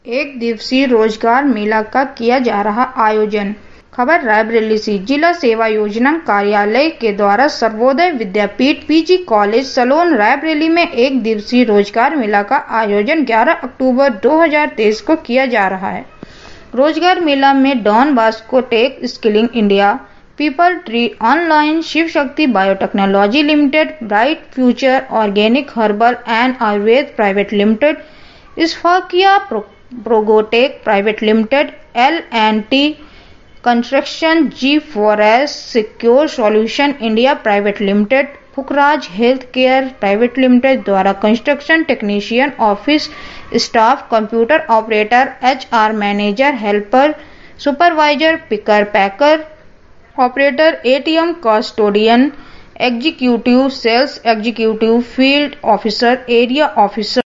एक दिवसीय रोजगार मेला का किया जा रहा आयोजन। खबर रायबरेली से। जिला सेवा योजना कार्यालय के द्वारा सर्वोदय विद्यापीठ पीजी कॉलेज सलोन रायबरेली में एक दिवसीय रोजगार मेला का आयोजन 11 अक्टूबर 2023 को किया जा रहा है। रोजगार मेला में Don Bosco tech skilling India, people tree online, Shiv Shakti biotechnology limited, bright future organic herbal and Ayurveda private limited, Isfakia प्रोगोटेक private limited, L&T construction, G4S secure solution India private limited, Phukraj health care private limited द्वारा construction technician, office staff, computer operator, HR manager, helper, supervisor, picker packer operator, ATM custodian, executive, sales executive, field officer, area officer